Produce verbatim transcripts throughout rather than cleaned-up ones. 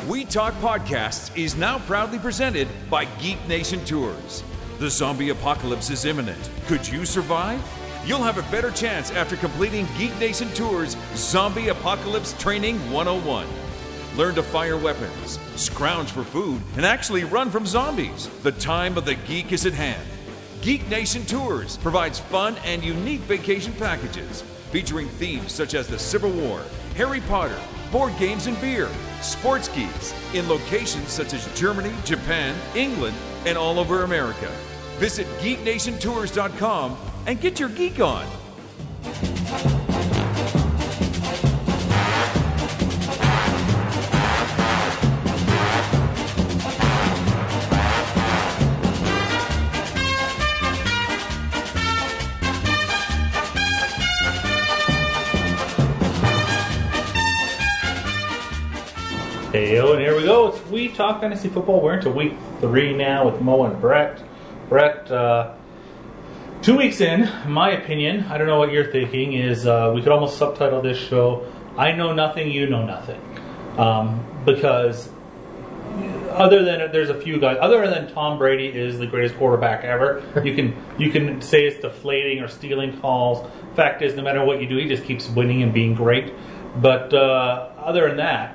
We Talk Podcasts is now proudly presented by Geek Nation Tours. The zombie apocalypse is imminent. Could you survive? You'll have a better chance after completing Geek Nation Tours Zombie Apocalypse Training one oh one. Learn to fire weapons, scrounge for food, and actually run from zombies. The time of the geek is at hand. Geek Nation Tours provides fun and unique vacation packages featuring themes such as the Civil War, Harry Potter, board games and beer, sports geeks in locations such as Germany, Japan, England, and all over America. Visit geek nation tours dot com and get your geek on. Hey, and here we go. It's We Talk Fantasy Football. We're into week three now with Mo and Brett. Brett, uh, two weeks in, in my opinion, I don't know what you're thinking, is uh, we could almost subtitle this show, I Know Nothing, You Know Nothing. Um, because other than, there's a few guys, other than Tom Brady is the greatest quarterback ever, you can you can say it's deflating or stealing calls. Fact is, no matter what you do, he just keeps winning and being great. But uh, other than that,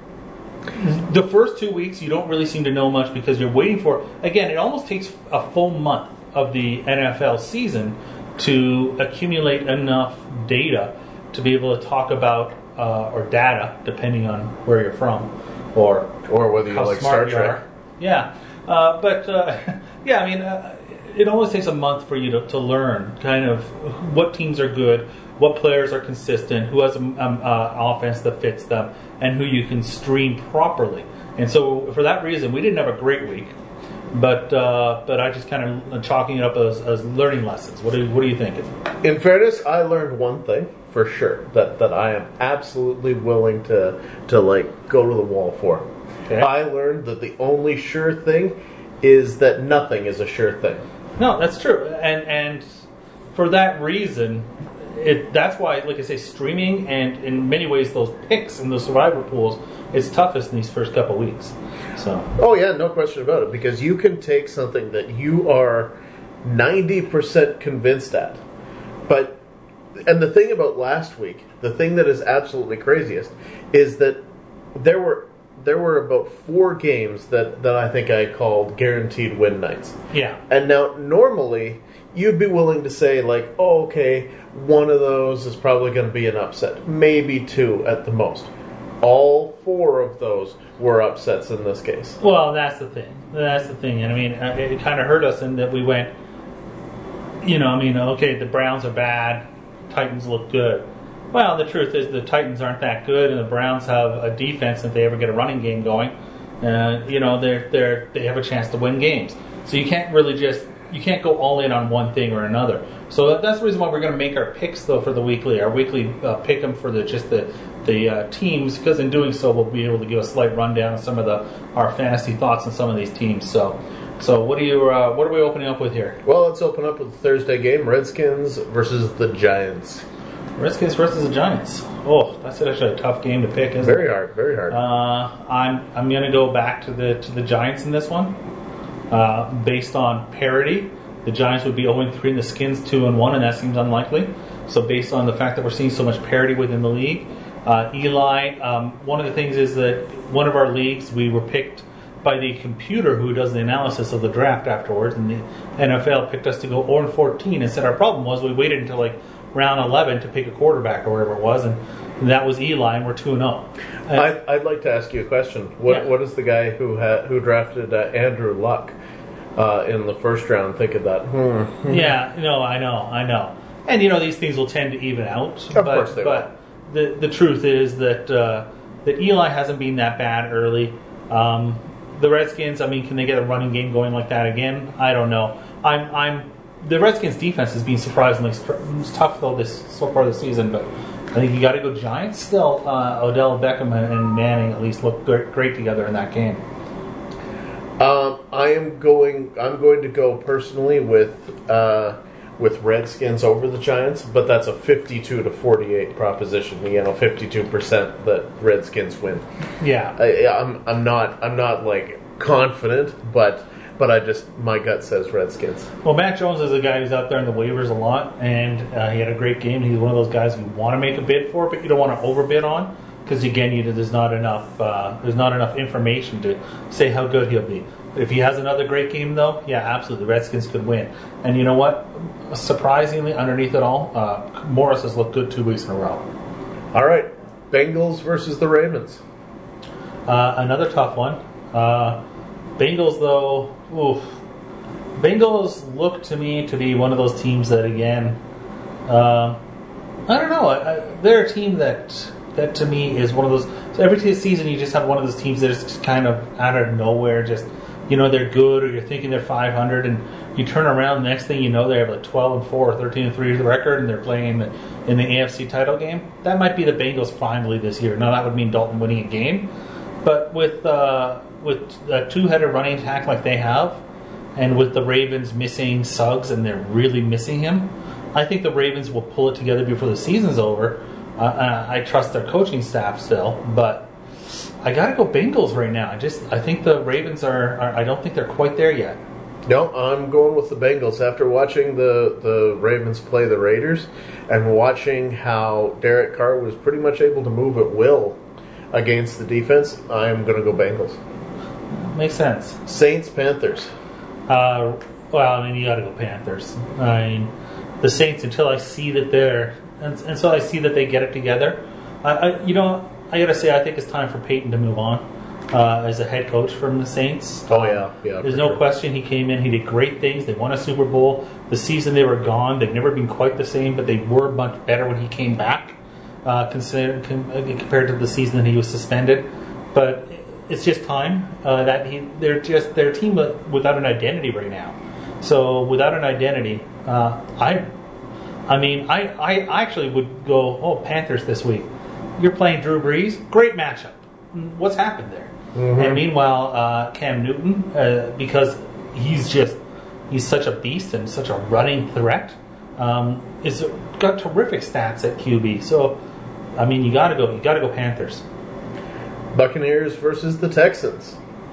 the first two weeks you don't really seem to know much because you're waiting for, again, it almost takes a full month of the N F L season to accumulate enough data to be able to talk about, uh, or data, depending on where you're from, or or whether you how like smart Star you Trek. are. Yeah, uh, but uh, yeah, I mean, uh, it almost takes a month for you to, to learn kind of what teams are good, what players are consistent, who has an um, uh, offense that fits them, and who you can stream properly. And so for that reason, we didn't have a great week, but uh, but I just kind of chalking it up as, as learning lessons. What do what are you thinking? In fairness, I learned one thing for sure that, that I am absolutely willing to to like go to the wall for. Okay. I learned that the only sure thing is that nothing is a sure thing. No, that's true, and and for that reason. It, that's why, like I say, streaming and in many ways those picks in the survivor pools is toughest in these first couple of weeks. So. Oh yeah, no question about it. Because you can take something that you are ninety percent convinced at, but and the thing about last week, the thing that is absolutely craziest, is that there were there were about four games that, that I think I called guaranteed win nights. Yeah. And now normally you'd be willing to say like, oh, okay, one of those is probably going to be an upset. Maybe two at the most. All four of those were upsets in this case. Well, that's the thing. That's the thing. And I mean, it kind of hurt us in that we went, you know, I mean, okay, the Browns are bad. Titans look good. Well, the truth is the Titans aren't that good, and the Browns have a defense if they ever get a running game going. Uh, you know, they're they're they have a chance to win games. So you can't really just you can't go all in on one thing or another. So that's the reason why we're going to make our picks though for the weekly. Our weekly uh, pick them for the just the the uh, teams, because in doing so we'll be able to give a slight rundown of some of the our fantasy thoughts on some of these teams. So. So what are you? Uh, what are we opening up with here? Well, let's open up with the Thursday game: Redskins versus the Giants. Redskins versus the Giants. Oh, that's actually a tough game to pick, isn't very it? hard, very hard. Uh, I'm I'm going to go back to the to the Giants in this one, uh, based on parity. The Giants would be oh and three and the Skins two and one, and that seems unlikely. So based on the fact that we're seeing so much parity within the league, uh, Eli. Um, one of the things is that one of our leagues we were picked by the computer who does the analysis of the draft afterwards, and the N F L picked us to go oh and fourteen and said our problem was we waited until like round eleven to pick a quarterback or whatever it was, and that was Eli, and we're two and oh. I'd, I'd like to ask you a question. What yeah. What does the guy who ha- who drafted uh, Andrew Luck uh, in the first round think of that? Hmm. Yeah, no, I know, I know. And, you know, these things will tend to even out. Of but, course they but will. The, the truth is that, uh, that Eli hasn't been that bad early. Um, the Redskins, I mean, can they get a running game going like that again? I don't know. I'm, I'm. The Redskins' defense has been surprisingly it's tough though this so far this season, but I think you got to go Giants still. Uh, Odell Beckham and Manning at least look great together in that game. Um, I am going. I'm going to go personally with uh, with Redskins over the Giants, but that's a fifty-two to forty-eight proposition. You know, fifty-two percent that Redskins win. Yeah, I, I'm I'm not I'm not like confident, but but I just my gut says Redskins. Well, Matt Jones is a guy who's out there in the waivers a lot, and uh, he had a great game. He's one of those guys you want to make a bid for, but you don't want to overbid on because again, you, there's not enough uh, there's not enough information to say how good he'll be. If he has another great game, though, yeah, absolutely, the Redskins could win. And you know what? Surprisingly, underneath it all, uh, Morris has looked good two weeks in a row. All right, Bengals versus the Ravens. Uh, another tough one. Uh, Bengals, though, oof. Bengals look to me to be one of those teams that, again, uh, I don't know. I, I, they're a team that that to me is one of those. So every season, you just have one of those teams that is just kind of out of nowhere, just. You know they're good, or you're thinking they're five hundred, and you turn around. The next thing you know, they have like twelve and four, or thirteen and three record, and they're playing in the, in the A F C title game. That might be the Bengals finally this year. Now that would mean Dalton winning a game, but with uh, with a two-headed running attack like they have, and with the Ravens missing Suggs, and they're really missing him, I think the Ravens will pull it together before the season's over. Uh, uh, I trust their coaching staff still, but. I gotta go Bengals right now. I just I think the Ravens are, are I don't think they're quite there yet. No, I'm going with the Bengals. After watching the, the Ravens play the Raiders and watching how Derek Carr was pretty much able to move at will against the defense, I'm going to go Bengals. Makes sense. Saints, Panthers. Uh, well, I mean, you gotta go Panthers. I mean, the Saints, until I see that they're, until I see that they get it together, I, I you know, I gotta say, I think it's time for Peyton to move on uh, as a head coach from the Saints. Oh yeah, yeah. There's no sure. question he came in. He did great things. They won a Super Bowl. The season they were gone, they've never been quite the same, but they were much better when he came back, uh, consider, com, uh, compared to the season that he was suspended. But it's just time uh, that he. They're just their team without an identity right now. So without an identity, uh, I, I mean, I, I actually would go, oh, Panthers this week. You're playing Drew Brees. Great matchup. What's happened there? Mm-hmm. And meanwhile, uh, Cam Newton, uh, because he's just he's such a beast and such a running threat, um, is got terrific stats at Q B. So, I mean, you got to go. You got to go Panthers. Buccaneers versus the Texans.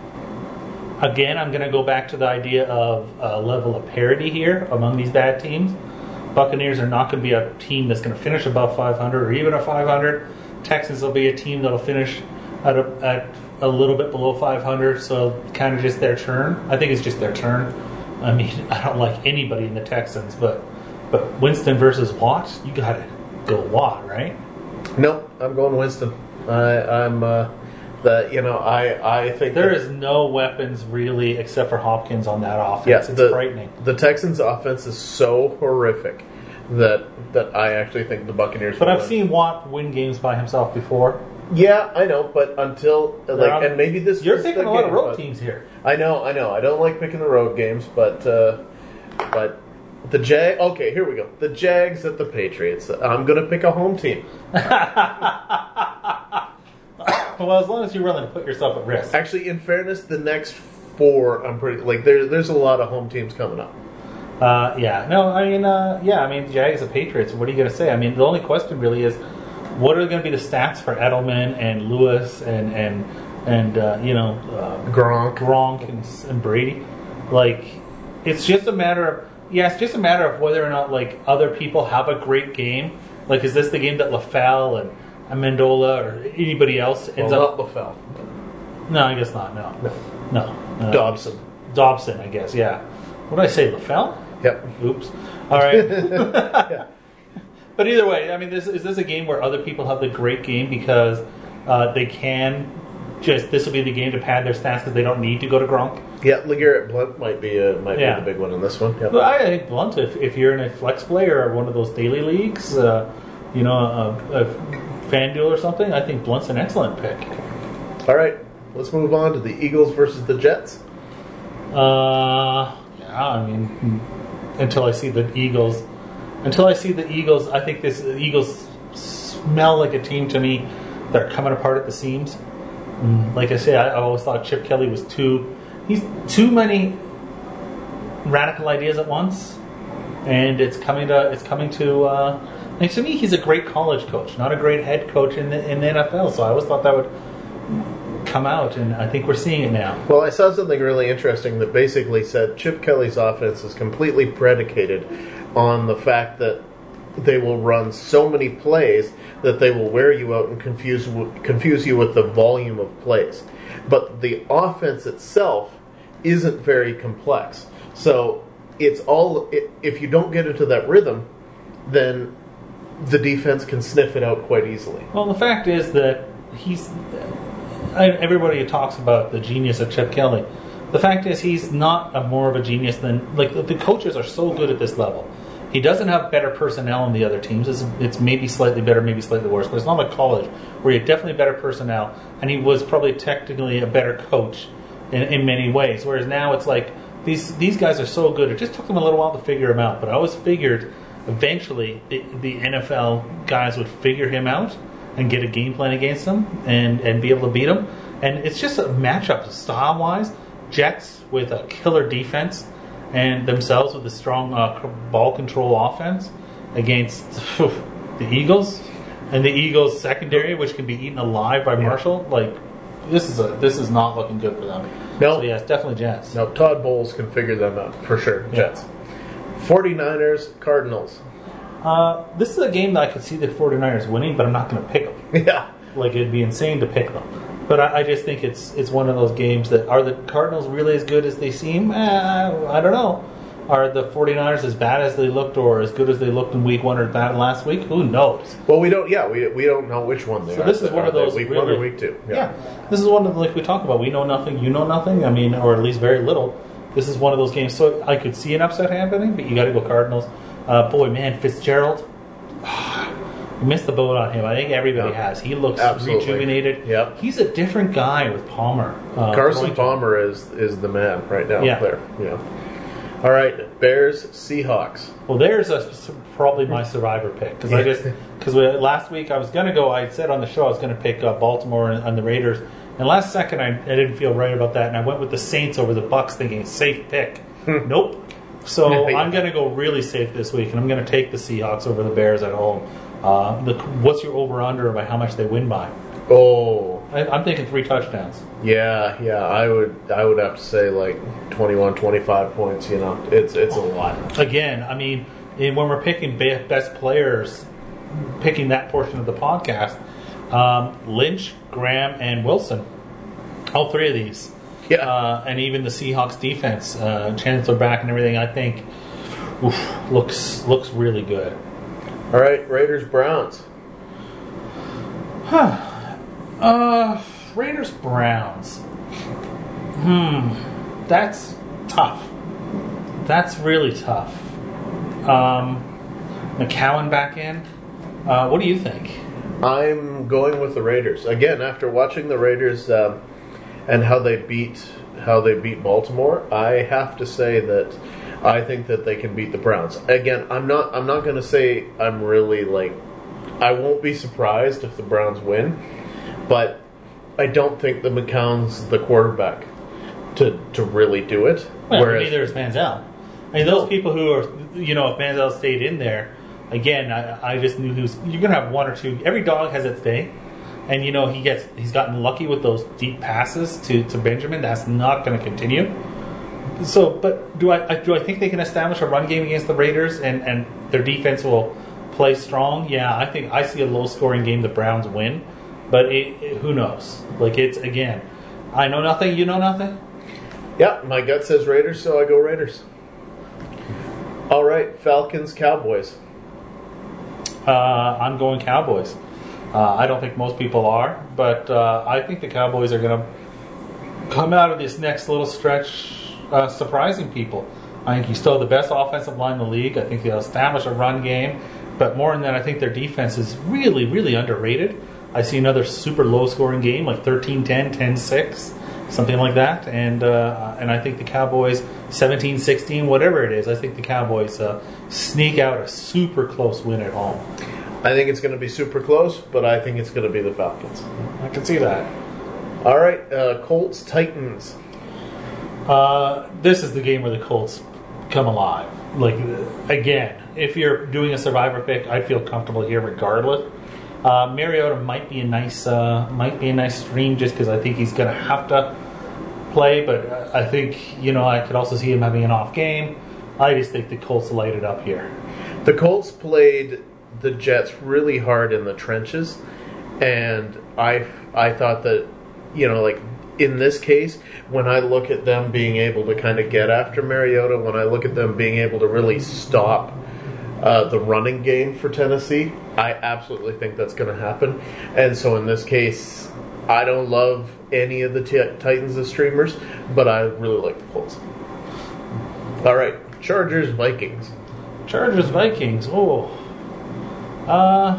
Again, I'm going to go back to the idea of a level of parity here among these bad teams. Buccaneers are not going to be a team that's going to finish above five hundred or even a five hundred. Texans will be a team that'll finish at a, at a little bit below five hundred, so kind of just their turn. I think it's just their turn. I mean, I don't like anybody in the Texans, but but Winston versus Watt, you got to go Watt, right? No, I'm going Winston. I, I'm uh, the you know I I think there that, is no weapons really except for Hopkins on that offense. Yeah, it's the, frightening. The Texans' offense is so horrific that that I actually think the Buccaneers. But will I've win. seen Watt win games by himself before. Yeah, I know, but until like, on, and maybe this you're is picking the a lot game, of road but- teams here. I know, I know. I don't like picking the road games, but uh, but the Jag. Okay, here we go. The Jags at the Patriots. I'm gonna pick a home team. Well, as long as you're willing to put yourself at risk. Actually, in fairness, the next four, I'm pretty like there. There's a lot of home teams coming up. Uh, yeah, no, I mean, uh, yeah, I mean, Jags and Patriots. What are you going to say? I mean, the only question really is, what are going to be the stats for Edelman and Lewis and and and uh, you know uh, Gronk, Gronk and, and Brady? Like, it's just a matter of yeah, it's just a matter of whether or not like other people have a great game. Like, is this the game that LaFell and Amendola or anybody else ends well, up? not LaFell. No, I guess not. No, no. Uh, Dobson. Dobson, I guess. Yeah. What did I say? LaFell? Yep. Oops. All right. Yeah. But either way, I mean, this is this a game where other people have the great game because uh, they can just this will be the game to pad their stats because they don't need to go to Gronk. Yeah, LeGarrette Blount might be a, might Yeah. be the big one in this one. Yep. Well, I think Blunt, if, if you're in a flex play or one of those daily leagues, uh, you know, a, a FanDuel or something, I think Blunt's an excellent pick. All right, let's move on to the Eagles versus the Jets. Uh, yeah, I mean, until I see the Eagles, until I see the Eagles, I think this the Eagles smell like a team to me that are coming apart at the seams. Mm, Like I say, I, I always thought Chip Kelly was too, he's too many radical ideas at once. and it's coming to it's coming to. Uh, I mean, to me, he's a great college coach, not a great head coach in the in the N F L. So I always thought that would come out, and I think we're seeing it now. Well, I saw something really interesting that basically said Chip Kelly's offense is completely predicated on the fact that they will run so many plays that they will wear you out and confuse confuse you with the volume of plays. But the offense itself isn't very complex. So it's all, if you don't get into that rhythm, then the defense can sniff it out quite easily. Well, the fact is that he's... Everybody talks about the genius of Chip Kelly. The fact is he's not a more of a genius than... Like, the coaches are so good at this level. He doesn't have better personnel than the other teams. It's, it's maybe slightly better, maybe slightly worse. But it's not like college, where he had definitely better personnel, and he was probably technically a better coach in, in many ways. Whereas now it's like, these these guys are so good. It just took them a little while to figure him out. But I always figured eventually the, the N F L guys would figure him out and get a game plan against him and, and be able to beat him. And it's just a matchup style-wise. Jets with a killer defense and themselves with a strong uh, ball control offense against phew, the Eagles. And the Eagles secondary, which can be eaten alive by Marshall. Like, this is a this is not looking good for them. No. So, yes, definitely Jets. No, Todd Bowles can figure them out, for sure. Jets. Yeah. forty-niners, Cardinals. Uh, this is a game that I could see the forty-niners winning, but I'm not going to pick them. Yeah. Like, it'd be insane to pick them. But I, I just think it's it's one of those games that, are the Cardinals really as good as they seem? Uh, I don't know. Are the forty-niners as bad as they looked or as good as they looked in week one or bad last week? Who knows? Well, we don't, yeah, we, we don't know which one they so are. So this is one of those week really, one or week two. Yeah. yeah. This is one of, like we talk about, we know nothing, you know nothing. I mean, or at least very little. This is one of those games. So I could see an upset happening, but you got to go Cardinals. Uh, boy, man, Fitzgerald. You missed the boat on him. I think everybody yeah. has. He looks Absolutely. rejuvenated. Yep. He's a different guy with Palmer. Uh, Carson Palmer is is the man right now. Yeah. There. Yeah. All right, Bears, Seahawks. Well, there's a, probably my survivor pick because yeah. I just because last week I was going to go. I said on the show I was going to pick uh, Baltimore and, and the Raiders, and last second I, I didn't feel right about that, and I went with the Saints over the Bucks, thinking safe pick. Nope. So I'm going to go really safe this week, and I'm going to take the Seahawks over the Bears at home. Uh, the, what's your over/under by how much they win by? Oh, I, I'm thinking three touchdowns. Yeah, yeah. I would, I would have to say like twenty-one, twenty-five points. You know, it's it's a lot. Again, I mean, when we're picking best players, picking that portion of the podcast, um, Lynch, Graham, and Wilson, all three of these, yeah, uh, and even the Seahawks defense, uh, Chancellor back and everything, I think, oof, looks looks really good. All right, Raiders, Browns. Huh. Uh, Raiders, Browns. Hmm. That's tough. That's really tough. Um, McCowan back in. Uh, what do you think? I'm going with the Raiders again. After watching the Raiders um, and how they beat how they beat Baltimore, I have to say that I think that they can beat the Browns. Again, I'm not. I'm not going to say I'm really like. I won't be surprised if the Browns win, but I don't think that McCown's the quarterback to to really do it. Well, Whereas, neither is Manziel. I mean, those people who are, you know, if Manziel stayed in there, again, I, I just knew he was. You're going to have one or two. Every dog has its day, and you know he gets. He's gotten lucky with those deep passes to, to Benjamin. That's not going to continue. So, but do I do I think they can establish a run game against the Raiders and, and their defense will play strong? Yeah, I think I see a low scoring game. The Browns win, but it, it, who knows? Like it's again, I know nothing. You know nothing. Yeah, my gut says Raiders, so I go Raiders. All right, Falcons, Cowboys. Uh, I'm going Cowboys. Uh, I don't think most people are, but uh, I think the Cowboys are going to come out of this next little stretch uh, surprising people. I think you still have the best offensive line in the league. I think they'll establish a run game, but more than that, I think their defense is really, really underrated. I see another super low-scoring game, like thirteen ten, ten six, something like that, and uh, and I think the Cowboys seventeen sixteen, whatever it is, I think the Cowboys uh, sneak out a super close win at home. I think it's going to be super close, but I think it's going to be the Falcons. I can see that. All right, uh, Colts, Titans. Uh, this is the game where the Colts come alive. like again, if you're doing a survivor pick, I'd feel comfortable here regardless. Uh, Mariota might be a nice uh, might be a nice stream just because I think he's going to have to play, but I think you know I could also see him having an off game. I just think the Colts light it up here. The Colts played the Jets really hard in the trenches, and I I thought that you know like. In this case, when I look at them being able to kind of get after Mariota, when I look at them being able to really stop uh, the running game for Tennessee, I absolutely think that's going to happen. And so in this case, I don't love any of the t- Titans as streamers, but I really like the Colts. All right, Chargers, Vikings. Chargers, Vikings. Oh. Uh,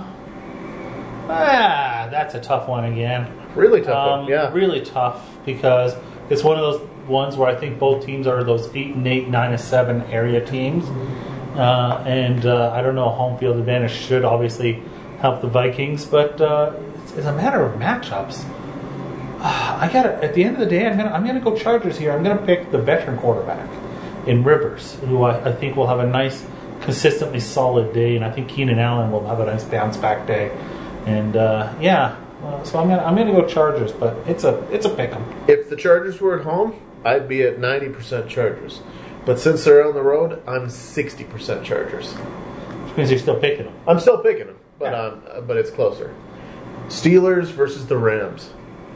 ah, that's a tough one again. Really tough um, one, yeah. Really tough because it's one of those ones where I think both teams are those eight and eight, nine and seven area teams, uh, and uh, I don't know. Home field advantage should obviously help the Vikings, but uh, it's, it's a matter of matchups. Uh, I got at the end of the day, I'm gonna I'm gonna go Chargers here. I'm gonna pick the veteran quarterback in Rivers, who I, I think will have a nice, consistently solid day, and I think Keenan Allen will have a nice bounce back day, and uh, yeah. Uh, so I'm gonna I'm gonna go Chargers, but it's a it's a pick 'em. If the Chargers were at home, I'd be at ninety percent Chargers. But since they're on the road, I'm sixty percent Chargers. Which means you're still picking them. I'm still picking them, but Yeah. um, uh, but it's closer. Steelers versus the Rams.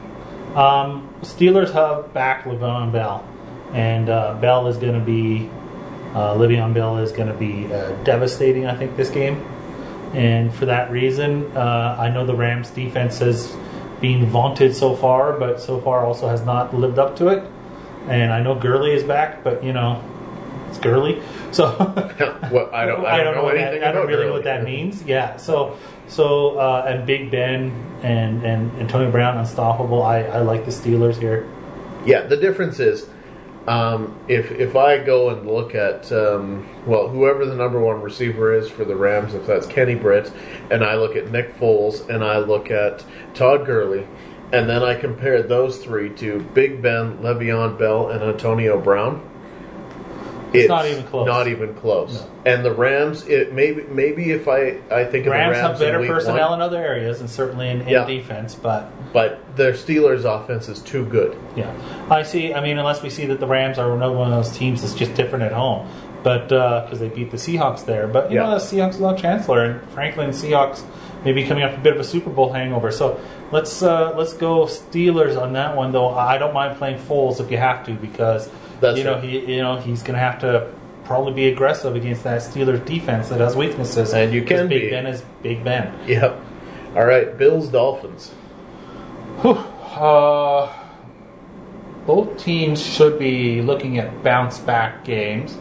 Um, Steelers have back Le'Veon Bell, and uh, Bell is going to be uh, Le'Veon Bell is going to be uh, devastating. I think this game. And for that reason, uh, I know the Rams' defense has been vaunted so far, but so far also has not lived up to it. And I know Gurley is back, but you know, it's Gurley. So Well, I don't, I don't, know, what anything that, I don't about really know Gurley. what that means. Yeah. So so uh, and Big Ben and and Antonio Brown unstoppable. I, I like the Steelers here. Yeah, the difference is, um, if if I go and look at um, well, whoever the number one receiver is for the Rams, if that's Kenny Britt, and I look at Nick Foles, and I look at Todd Gurley, and then I compare those three to Big Ben, Le'Veon Bell, and Antonio Brown. It's not even close. Not even close. No. And the Rams, it maybe maybe if I, I think of Rams the Rams have better in week personnel one, in other areas, and certainly in, in Yeah. defense, but. but their Steelers' offense is too good. Yeah, I see. I mean, unless we see that the Rams are another one of those teams that's just different at home, but because uh, they beat the Seahawks there. But you Yeah. know, the Seahawks without Chancellor, and Franklin Seahawks maybe coming off a bit of a Super Bowl hangover. So let's uh, let's go Steelers on that one. Though I don't mind playing Foles if you have to, because That's you know right. he you know he's going to have to probably be aggressive against that Steelers defense that has weaknesses. And you can Big be. Ben is Big Ben. Yep. All right, Bills, Dolphins. Whew. Uh, both teams should be looking at bounce back games.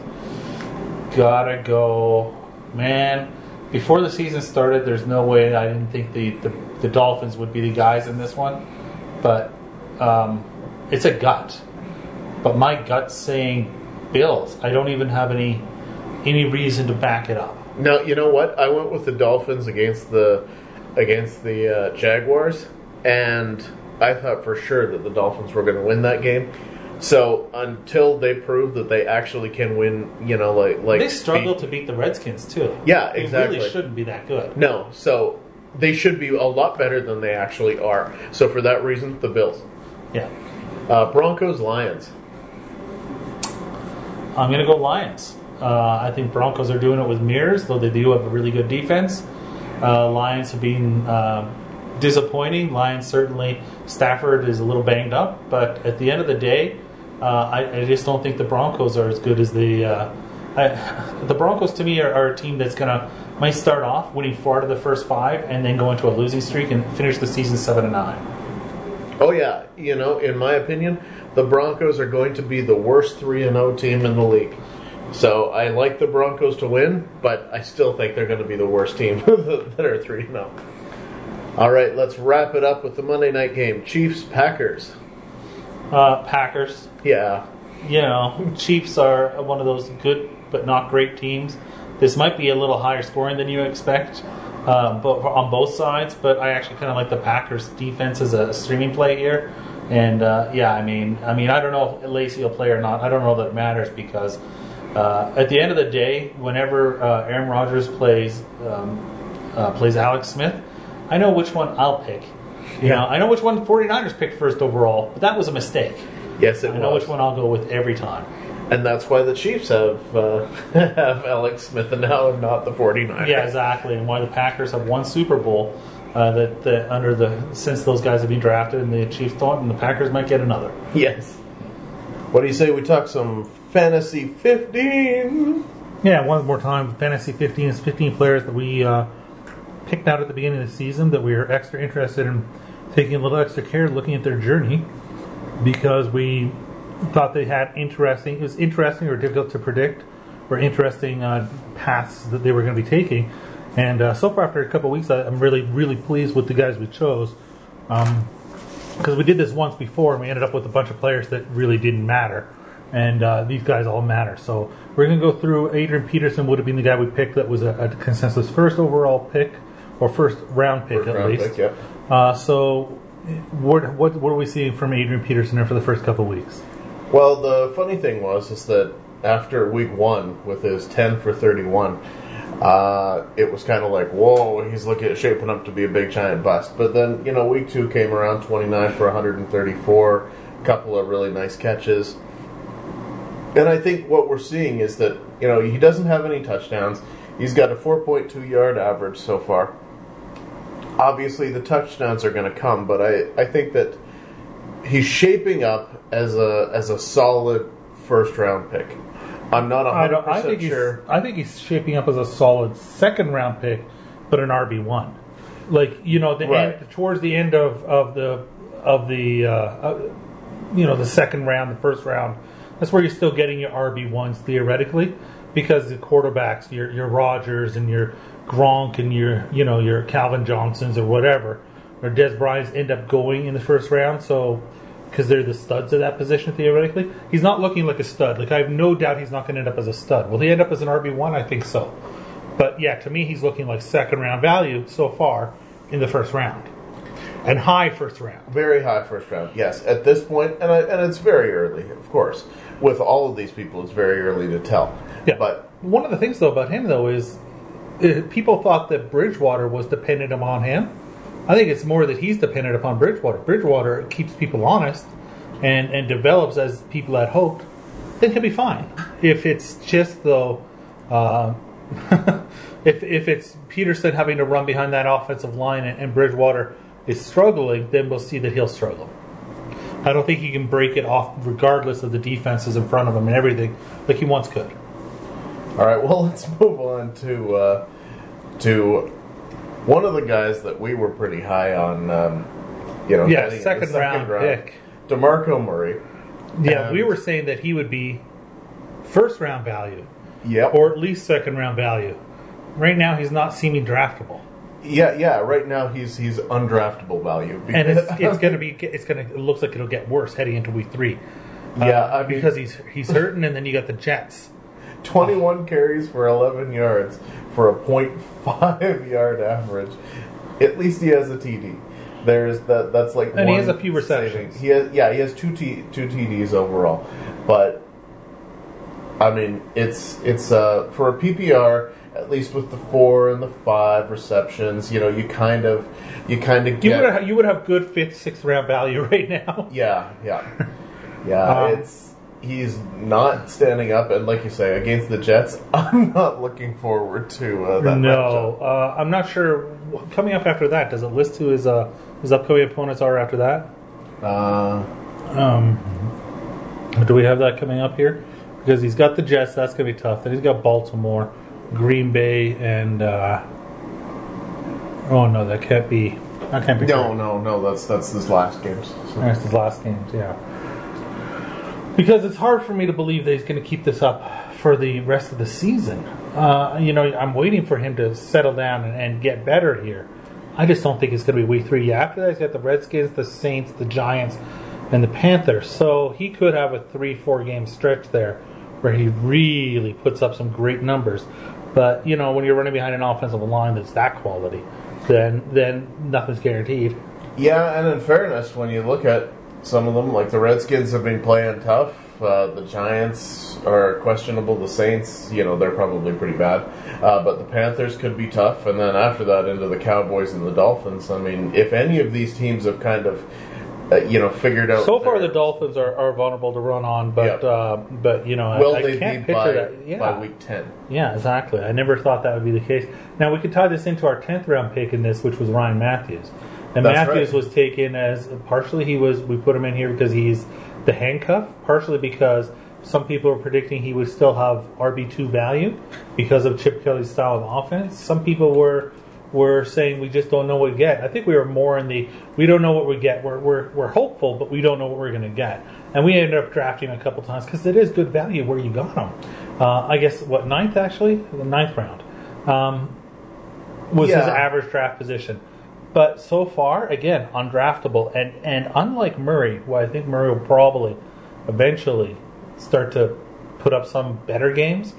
Gotta go, man. Before the season started, there's no way I didn't think the, the, the Dolphins would be the guys in this one. But um, it's a gut. But my gut's saying Bills. I don't even have any any reason to back it up. No, you know what? I went with the Dolphins against the against the uh, Jaguars, and I thought for sure that the Dolphins were going to win that game. So until they prove that they actually can win, you know, like like They struggled beat- to beat the Redskins too. Yeah, They exactly. really shouldn't be that good. No, so they should be a lot better than they actually are. So for that reason, the Bills. Yeah. Uh, Broncos, Lions. I'm going to go Lions. Uh, I think Broncos are doing it with mirrors, though they do have a really good defense. Uh, Lions have been uh, disappointing. Lions certainly, Stafford is a little banged up, but at the end of the day, uh, I, I just don't think the Broncos are as good as the. Uh, I, the Broncos to me are, are a team that's going to might start off winning four out of the first five and then go into a losing streak and finish the season seven and nine. Oh yeah, you know, in my opinion, the Broncos are going to be the worst three and oh team in the league. So I like the Broncos to win, but I still think they're going to be the worst team that are three and oh. All right, let's wrap it up with the Monday night game. Chiefs, Packers. Uh, Packers. Yeah. You know, Chiefs are one of those good but not great teams. This might be a little higher scoring than you expect, uh, but on both sides. But I actually kind of like the Packers' defense as a streaming play here. And uh, yeah, I mean, I mean, I don't know if Lacey will play or not. I don't know that it matters because uh, at the end of the day, whenever uh, Aaron Rodgers plays um, uh, plays Alex Smith, I know which one I'll pick. You Yeah. know, I know which one the 49ers picked first overall, but that was a mistake. Yes, it I know was. which one I'll go with every time. And that's why the Chiefs have uh, have Alex Smith and now and not the 49ers. Yeah, exactly, and why the Packers have won Super Bowl uh, that, that under the since those guys have been drafted, and the Chiefs don't, and the Packers might get another. Yes. What do you say we talk some fantasy fifteen? Yeah, one more time. Fantasy fifteen is fifteen players that we uh, picked out at the beginning of the season that we are extra interested in taking a little extra care looking at their journey because we thought they had interesting, it was interesting or difficult to predict or interesting uh, paths that they were going to be taking. And uh, so far, after a couple of weeks, I, I'm really, really pleased with the guys we chose. Um, because we did this once before and we ended up with a bunch of players that really didn't matter. And uh, these guys all matter. So we're going to go through. Adrian Peterson would have been the guy we picked that was a, a consensus first overall pick or first round pick First at round least. pick, yep. Uh, so what, what what are we seeing from Adrian Peterson there for the first couple of weeks? Well, the funny thing was is that after week one with his ten for thirty-one, uh, it was kind of like, whoa, he's looking at shaping up to be a big giant bust. But then, you know, week two came around, twenty-nine for one thirty-four, a couple of really nice catches. And I think what we're seeing is that, you know, he doesn't have any touchdowns. He's got a four point two yard average so far. Obviously, the touchdowns are going to come, but I, I think that he's shaping up as a as a solid first round pick. I'm not one I, hundred don't, I percent think sure. he's I think he's shaping up as a solid second round pick, but an R B one. Like you know, the Right. end, towards the end of, of the of the uh, uh, you know the second round, the first round. That's where you're still getting your R B ones theoretically, because the quarterbacks, your your Rodgers and your Gronk and your you know your Calvin Johnsons or whatever, or Des Bryant's end up going in the first round. So because they're the studs of that position theoretically, he's not looking like a stud. Like I have no doubt he's not going to end up as a stud. Will he end up as an R B one? I think so. But yeah, to me, he's looking like second round value so far in the first round, and high first round. Very high first round, yes. At this point, and I, and it's very early, of course. With all of these people, it's very early to tell. Yeah, But one of the things though about him though is uh, people thought that Bridgewater was dependent upon him. I think it's more that he's dependent upon Bridgewater. Bridgewater keeps people honest and, and develops as people had hoped. Then he'll be fine. If it's just though, uh, if if it's Peterson having to run behind that offensive line and, and Bridgewater is struggling, then we'll see that he'll struggle. I don't think he can break it off regardless of the defenses in front of him and everything like he once could. all right, well, let's move on to uh, to one of the guys that we were pretty high on. Um, you know, Yeah, heading into second the round pick. DeMarco Murray. Yeah, And- we were saying that he would be first round value Yep. or at least second round value. Right now, he's not seeming draftable, Yeah, yeah. Right now, he's he's undraftable value. and it's, it's going to be it's going to it looks like it'll get worse heading into week three. Yeah, uh, I mean- because he's he's hurting, and then you got the Jets. twenty-one carries for eleven yards for a point five yard average. At least he has a T D. There's that. That's like And he one has a few receptions. savings. He has yeah. He has two T two T Ds overall, but I mean it's it's uh for a P P R. At least with the four and the five receptions, you know, you kind of you kind of You get would have, you would have good fifth, sixth round value right now. yeah yeah yeah. Um, it's he's not standing up, and like you say, against the Jets, I'm not looking forward to uh, that No, matchup. uh, I'm not sure. Coming up after that, does it list who his uh, his upcoming opponents are after that? Uh, Um, do we have that coming up here? Because he's got the Jets, that's going to be tough. Then he's got Baltimore, Green Bay, and uh, oh no, that can't be. That can't be. no, correct. no, no. That's that's his last games. So. That's his last games, yeah. Because it's hard for me to believe that he's going to keep this up for the rest of the season. Uh, you know, I'm waiting for him to settle down and, and get better here. I just don't think it's going to be week three. Yeah, after that, he's got the Redskins, the Saints, the Giants, and the Panthers. So he could have a three, four game stretch there where he really puts up some great numbers. But, you know, when you're running behind an offensive line that's that quality, then then nothing's guaranteed. Yeah, and in fairness, when you look at Some of them, like the Redskins, have been playing tough. Uh, the Giants are questionable. The Saints, you know, they're probably pretty bad. Uh, but the Panthers could be tough. And then after that, into the Cowboys and the Dolphins. I mean, if any of these teams have kind of, uh, you know, figured out... So far, their, the Dolphins are, are vulnerable to run on, but, yeah. uh, but you know, Will I, I they can't be picture by, that. Yeah. by week ten? Yeah, exactly. I never thought that would be the case. Now, we could tie this into our tenth round pick in this, which was Ryan Matthews. And That's Matthews right. was taken as, partially he was, we put him in here because he's the handcuff, partially because some people are predicting he would still have R B two value because of Chip Kelly's style of offense. Some people were were saying we just don't know what we get. I think we were more in the, we don't know what we get. We're we're, we're hopeful, but we don't know what we're going to get. And we ended up drafting a couple times because it is good value where you got him. Uh, I guess, what, ninth actually? The ninth round um, was Yeah. his average draft position. But so far, again, undraftable. And, and unlike Murray, who I think Murray will probably eventually start to put up some better games,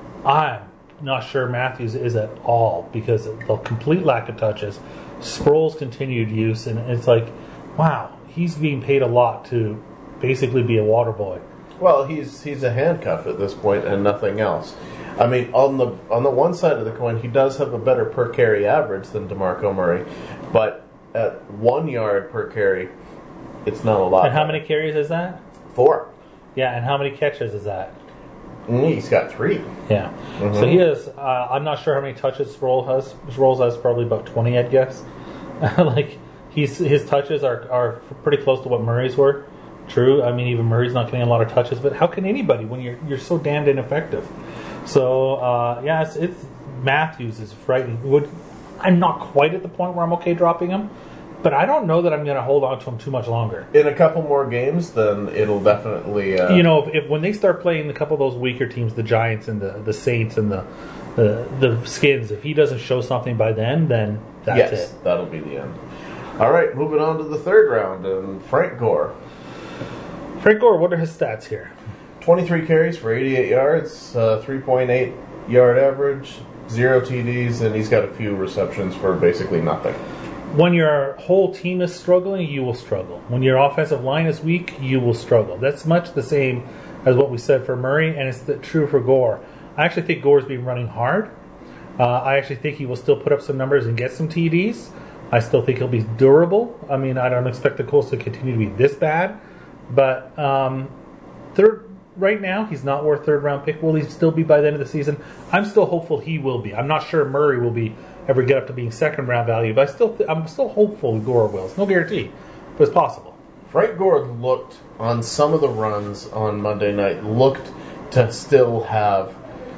I'm not sure Matthews is at all because of the complete lack of touches, Sproles' continued use, and it's like, wow, he's being paid a lot to basically be a water boy. Well, he's he's a handcuff at this point and nothing else. I mean, on the on the one side of the coin, he does have a better per carry average than DeMarco Murray, but at one yard per carry, it's not a lot. And how many carries is that? Four. Yeah, and how many catches is that? Mm, he's got three. Yeah. Mhm. So he has, uh, I'm not sure how many touches Sproles has. Sproles has probably about twenty, I'd guess. like, he's, his touches are, are pretty close to what Murray's were. True. I mean, even Murray's not getting a lot of touches, but how can anybody when you're you're so damned ineffective? So, uh, yeah, it's, it's Matthews is frightening. Would I'm not quite at the point where I'm okay dropping him, but I don't know that I'm going to hold on to him too much longer. In a couple more games, then it'll definitely... Uh, You know, if, if when they start playing a couple of those weaker teams, the Giants and the, the Saints and the, the the Skins, if he doesn't show something by then, then that's yes, it. that'll be the end. All right, moving on to the third round, and Frank Gore. Frank Gore, what are his stats here? twenty-three carries for eighty-eight yards, uh, three point eight yard average, zero T Ds, and he's got a few receptions for basically nothing. When your whole team is struggling, you will struggle. When your offensive line is weak, you will struggle. That's much the same as what we said for Murray, and it's the, true for Gore. I actually think Gore's been running hard. Uh, I actually think he will still put up some numbers and get some T Ds. I still think he'll be durable. I mean, I don't expect the Colts to continue to be this bad. But um, third, right now, he's not worth third round pick. Will he still be by the end of the season? I'm still hopeful he will be. I'm not sure Murray will be ever get up to being second round value, but I still th- I'm still hopeful Gore will. It's no guarantee, but it's possible. Frank Gore looked on some of the runs on Monday night looked to still have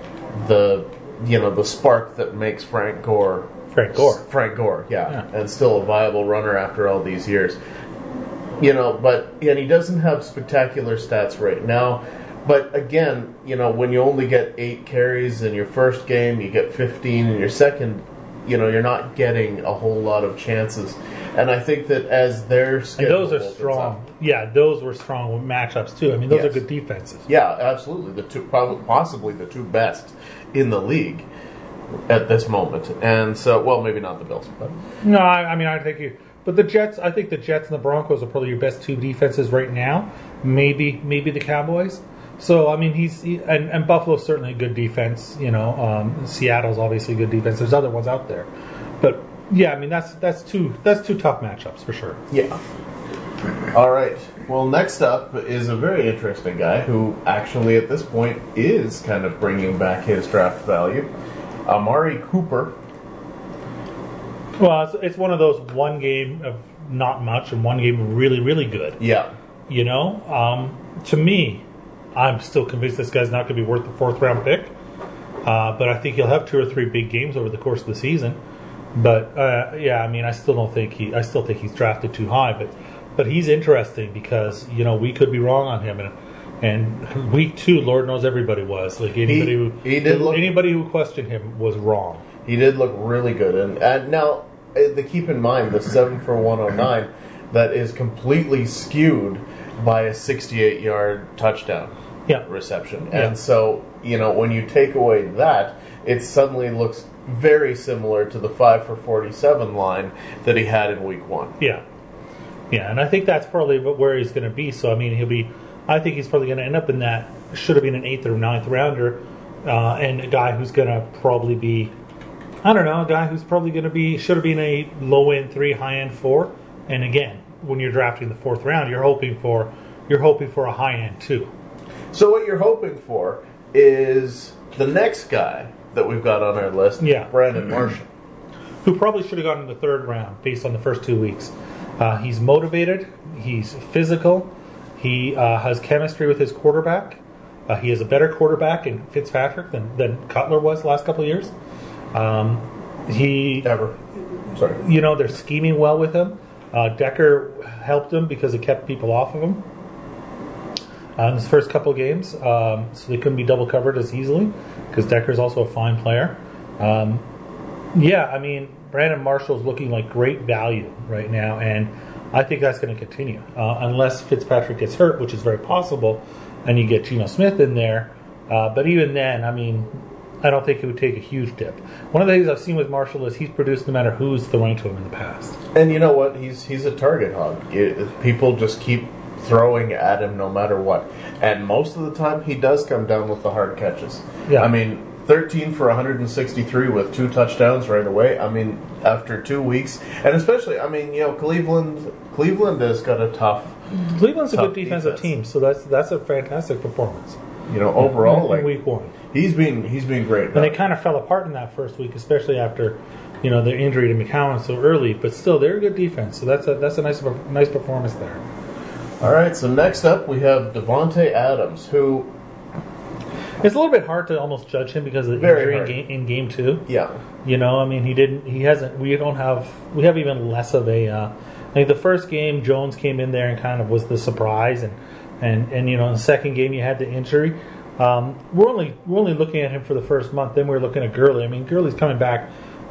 the you know the spark that makes Frank Gore Frank Gore. Frank Gore, yeah, Yeah. and still a viable runner after all these years. You know, but and he doesn't have spectacular stats right now. But again, you know, when you only get eight carries in your first game, you get fifteen in your second. You know, you're not getting a whole lot of chances. And I think that as their And schedule those are opens strong. up- Yeah, those were strong matchups too. I mean, those Yes. are good defenses. Yeah, absolutely. The two, probably, possibly the two best in the league at this moment. And so, well, maybe not the Bills, but No, I, I mean, I think you. But the Jets, I think the Jets and the Broncos are probably your best two defenses right now. Maybe, maybe the Cowboys. So I mean, he's he, and, and Buffalo's certainly a good defense. You know, um, Seattle's obviously a good defense. There's other ones out there, but yeah, I mean that's that's two that's two tough matchups for sure. yeah. All right. Well, next up is a very interesting guy who actually at this point is kind of bringing back his draft value. Amari Cooper. Well, it's, it's one of those one game of not much and one game of really really good. Yeah. You know, um, to me, I'm still convinced this guy's not going to be worth the fourth round pick. Uh, but I think he'll have two or three big games over the course of the season. But uh, yeah, I mean, I still don't think he. I still think he's drafted too high. But but he's interesting because you know we could be wrong on him. And and week two, Lord knows everybody was like anybody He- who he did look- anybody who questioned him was wrong. He did look really good. And, and now, uh, the, keep in mind, the seven for one oh nine, that is completely skewed by a sixty-eight yard touchdown Yeah. reception. Yeah. And so, you know, when you take away that, it suddenly looks very similar to the five for forty-seven line that he had in week one. Yeah. Yeah, and I think that's probably where he's going to be. So I mean, he'll be. I think he's probably going to end up in that. Should have been an eighth or ninth rounder, uh, and a guy who's going to probably be. I don't know, a guy who's probably going to be should have been a low end three, high end four. And again, when you're drafting the fourth round, you're hoping for you're hoping for a high end two. So what you're hoping for is the next guy that we've got on our list, yeah. Brandon Marshall, who probably should have gone in the third round based on the first two weeks. Uh, he's motivated. He's physical. He uh, has chemistry with his quarterback. Uh, he is a better quarterback in Fitzpatrick than, than Cutler was the last couple of years. Um, he ever, sorry, you know, they're scheming well with him. Uh, Decker helped him because it kept people off of him uh, in his first couple of games, um, so they couldn't be double covered as easily because Decker's also a fine player. Um, yeah, I mean, Brandon Marshall's looking like great value right now, and I think that's going to continue uh, unless Fitzpatrick gets hurt, which is very possible, and you get Geno Smith in there. Uh, but even then, I mean, I don't think it would take a huge dip. One of the things I've seen with Marshall is he's produced no matter who's throwing to him in the past. And you know what? He's he's a target hog. It, people just keep throwing at him no matter what. And most of the time, he does come down with the hard catches. Yeah. I mean, thirteen for one hundred sixty-three with two touchdowns right away. I mean, after two weeks. And especially, I mean, you know, Cleveland Cleveland has got a tough Cleveland's a tough good defensive defense. team, so that's that's a fantastic performance. You know, overall, in, like in week one. He's been he's been great. And they kind of fell apart in that first week, especially after, you know, their injury to McCown so early. But still, they're a good defense, so that's a that's a nice nice performance there. All right, so next up we have Devontae Adams, who it's a little bit hard to almost judge him because of the Very injury in hard. game, in game two. Yeah, you know, I mean, he didn't. He hasn't. We don't have. We have even less of a. Uh, like the first game, Jones came in there and kind of was the surprise, and and and you know, in the second game, you had the injury. Um, we're only we're only looking at him for the first month. Then we're looking at Gurley. I mean, Gurley's coming back,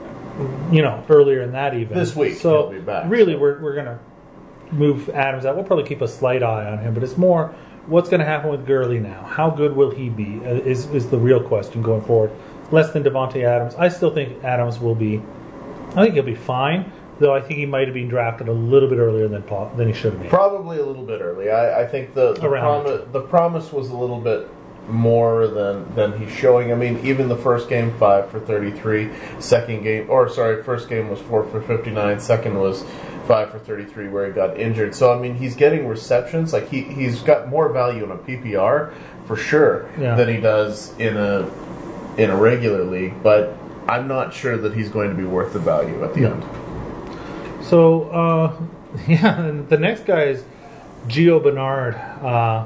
you know, earlier in that even this week. So he'll be back, really, so. we're we're gonna move Adams out. We'll probably keep a slight eye on him, but it's more what's going to happen with Gurley now. How good will he be? Uh, is is the real question going forward. Less than Devontae Adams. I still think Adams will be. I think he'll be fine. Though I think he might have been drafted a little bit earlier than Paul, than he should have been. Probably a little bit early. I, I think the the, promi- the promise was a little bit more than than he's showing. I mean, even the first game, five for thirty-three. Second game, or sorry, first game was four for fifty-nine. Second was five for thirty-three, where he got injured. So I mean, he's getting receptions. Like he he's got more value in a P P R for sure yeah. than he does in a in a regular league. But I'm not sure that he's going to be worth the value at the yeah. end. So, uh, yeah, and the next guy is Gio Bernard. Uh,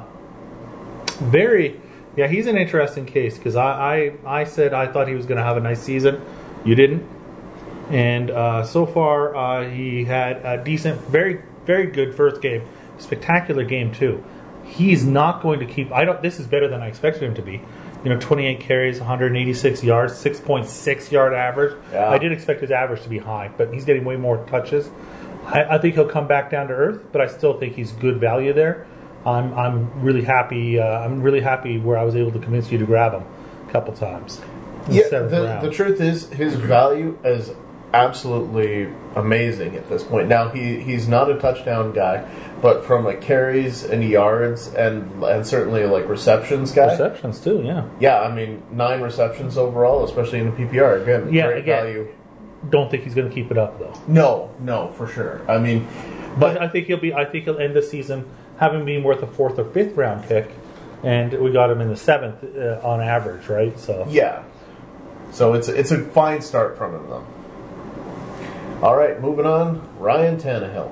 very, yeah, he's an interesting case because I, I, I said I thought he was going to have a nice season. You didn't. And uh, so far, uh, he had a decent, very, very good first game. Spectacular game, too. He's not going to keep, I don't, this is better than I expected him to be. You know, twenty-eight carries, one hundred eighty-six yards, six point six yard average. Yeah. I did expect his average to be high, but he's getting way more touches. I, I think he'll come back down to earth, but I still think he's good value there. I'm I'm really happy. Uh, I'm really happy where I was able to convince you to grab him a couple times. Yeah, the, the truth is his value is absolutely amazing at this point. Now he he's not a touchdown guy, but from like carries and yards and and certainly like receptions guy. Receptions too, yeah. Yeah, I mean nine receptions overall, especially in the P P R. Again, yeah, great again, value. Don't think he's going to keep it up though. No, no, for sure. I mean, but, but I think he'll be. I think he'll end the season having been worth a fourth or fifth round pick, and we got him in the seventh uh, on average, right? So yeah, so it's it's a fine start from him though. All right, moving on. Ryan Tannehill.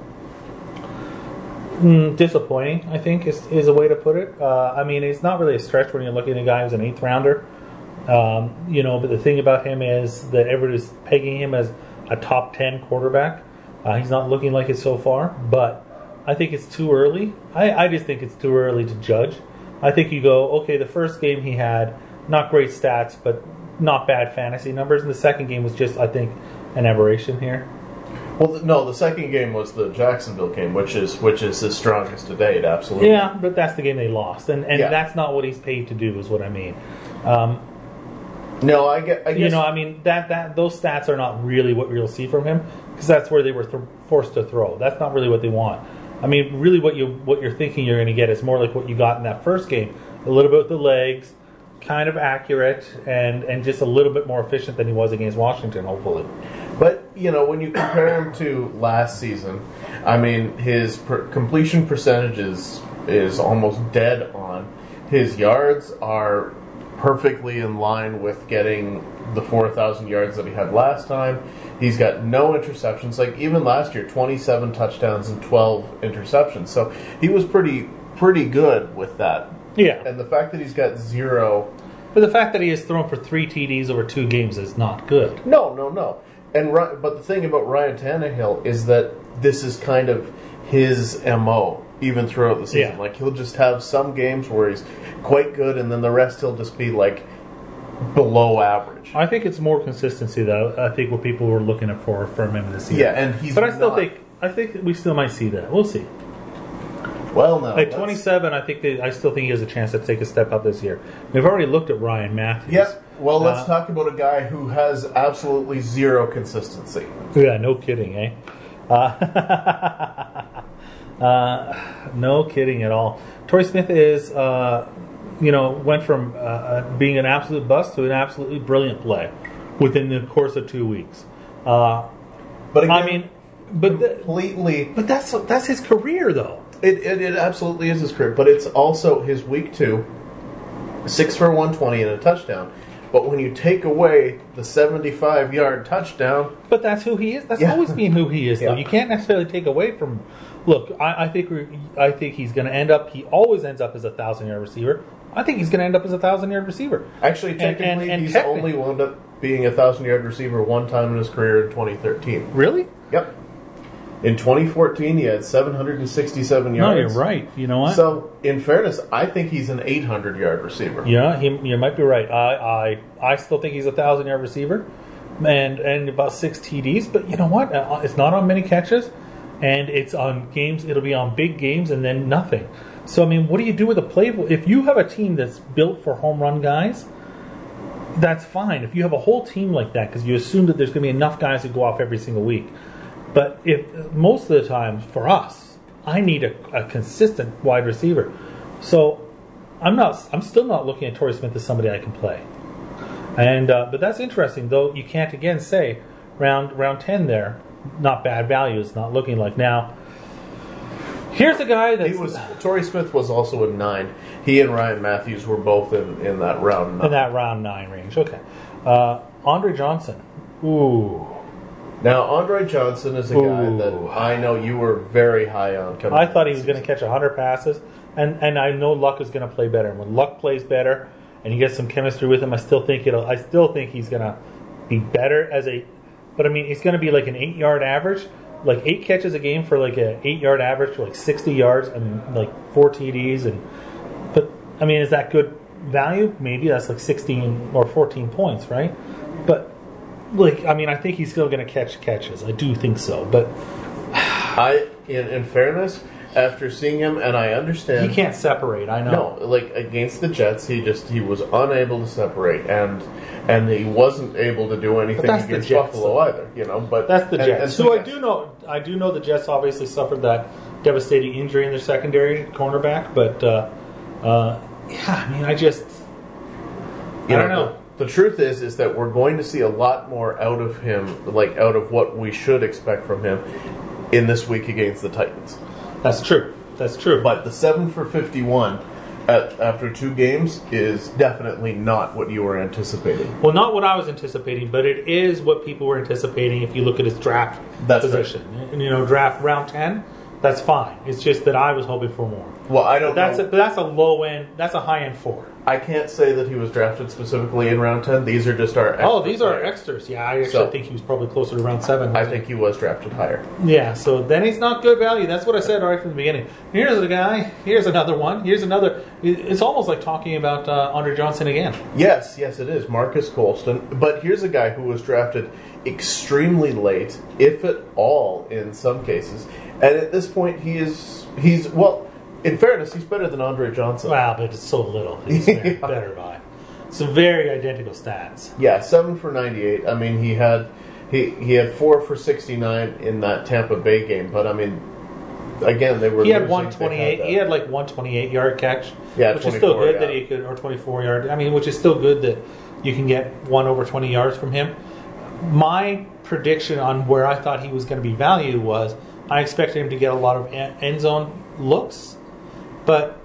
Mm, disappointing, I think, is, is a way to put it. Uh, I mean, it's not really a stretch when you're looking at a guy who's an eighth rounder. Um, you know, but the thing about him is that everybody's pegging him as a top ten quarterback. Uh, he's not looking like it so far, but I think it's too early. I, I just think it's too early to judge. I think you go, okay, the first game he had, not great stats, but not bad fantasy numbers. And the second game was just, I think, an aberration here. Well, no, the second game was the Jacksonville game, which is which is his strongest to date, absolutely. Yeah, but that's the game they lost, and and yeah. that's not what he's paid to do, is what I mean. Um, no, I get. I guess, you know, I mean that that those stats are not really what you'll see from him, because that's where they were th- forced to throw. That's not really what they want. I mean, really, what you what you're thinking you're going to get is more like what you got in that first game. A little bit with the legs, kind of accurate, and and just a little bit more efficient than he was against Washington, hopefully. But, you know, when you compare him to last season, I mean, his per- completion percentage is, is almost dead on. His yards are perfectly in line with getting the four thousand yards that he had last time. He's got no interceptions. Like, even last year, twenty-seven touchdowns and twelve interceptions. So he was pretty pretty good with that. Yeah. And the fact that he's got zero... But the fact that he has thrown for three T Ds over two games is not good. No, no, no. And But the thing about Ryan Tannehill is that this is kind of his M O, even throughout the season. Yeah. Like, he'll just have some games where he's quite good, and then the rest he'll just be, like, below average. I think it's more consistency, though. I think what people were looking for from him this year. Yeah, and he's But I still not. think I think we still might see that. We'll see. Well, no. At that's- twenty-seven, I think that I still think he has a chance to take a step up this year. We've already looked at Ryan Matthews. Yep. Well, let's Uh, talk about a guy who has absolutely zero consistency. Yeah, no kidding, eh? Uh, uh, no kidding at all. Torrey Smith is, uh, you know, went from uh, being an absolute bust to an absolutely brilliant play within the course of two weeks. Uh, But again, I mean, but the, completely... but that's that's his career, though. It, it, it absolutely is his career, but it's also his week two, six for one twenty and a touchdown. But when you take away the seventy-five yard touchdown... But that's who he is. That's Yeah. always been who he is, though. Yeah. You can't necessarily take away from... Look, I, I think we're, I think he's going to end up... He always ends up as a thousand-yard receiver. I think he's going to end up as a thousand-yard receiver. Actually, And- technically, and- and he's techni- only wound up being a thousand-yard receiver one time in his career in twenty thirteen. Really? Yep. In twenty fourteen, he had seven hundred sixty-seven No, yards. you're right. You know what? So, in fairness, I think he's an eight hundred yard receiver. Yeah, he, you might be right. I, I, I still think he's a thousand yard receiver, and and about six T Ds. But you know what? Uh, It's not on many catches, and it's on games. It'll be on big games, and then nothing. So I mean, what do you do with a play? If you have a team that's built for home run guys, that's fine. If you have a whole team like that, because you assume that there's going to be enough guys who go off every single week. But if most of the time for us, I need a, a consistent wide receiver. So I'm not. I'm still not looking at Torrey Smith as somebody I can play. And uh, but that's interesting, though. You can't again say round round ten there, not bad value. It's not looking like now. Here's a guy that He was Torrey Smith was also in nine. He and Ryan Matthews were both in, in that round nine. in that round nine range. Okay, uh, Andre Johnson. Ooh. Now, Andre Johnson is a guy Ooh. that I know you were very high on coming. I thought he was going to catch one hundred passes, and, and I know Luck is going to play better. And when Luck plays better, and you get some chemistry with him, I still think it'll. I still think he's going to be better as a. But I mean, he's going to be like an eight-yard average, like eight catches a game for like an eight-yard average for like sixty yards and like four T Ds. And but I mean, is that good value? Maybe that's like sixteen or fourteen points, right? But like, I mean, I think he's still going to catch catches. I do think so, but. I, in, in fairness, after seeing him, and I understand He can't separate. I know. No, like against the Jets, he just he was unable to separate, and and he wasn't able to do anything that's the against Jets, Buffalo though. either. You know, but That's the and- Jets. and so Who I yes. do know, I do know the Jets obviously suffered that devastating injury in their secondary cornerback, but uh, uh, yeah, I mean, I just, You I don't know. The, the truth is, is that we're going to see a lot more out of him, like out of what we should expect from him in this week against the Titans. That's true. That's true. But the seven for fifty-one at, after two games is definitely not what you were anticipating. well, not what I was anticipating, but it is what people were anticipating. If you look at his draft That's position, and you know, draft round ten, that's fine. It's just that I was hoping for more. Well, I don't That's know. a, but that's a low end. That's a high end four. I can't say that he was drafted specifically in round ten. These are just our Oh, extra these are players. extras. Yeah, I actually So- think he was probably closer to round seven. I think he was drafted higher. Yeah, so then he's not good value. That's what I said right from the beginning. Here's a guy. Here's another one. Here's another. It's almost like talking about uh, Andre Johnson again. Yes, yes, it is. Marcus Colston. But here's a guy who was drafted extremely late, if at all, in some cases. And at this point, he is. He's. Well, in fairness, he's better than Andre Johnson. Wow, but it's so little. He's Yeah. better by. Some very identical stats. Yeah, seven for ninety-eight. I mean, he had. He, he had four for sixty-nine in that Tampa Bay game, but I mean, again, they were. He had losing, one twenty-eight. had He had like one twenty-eight yard catch, Yeah, which is still good yeah. that he could, or twenty-four yard. I mean, which is still good that you can get one over twenty yards from him. My prediction on where I thought he was going to be valued was I expected him to get a lot of end zone looks, but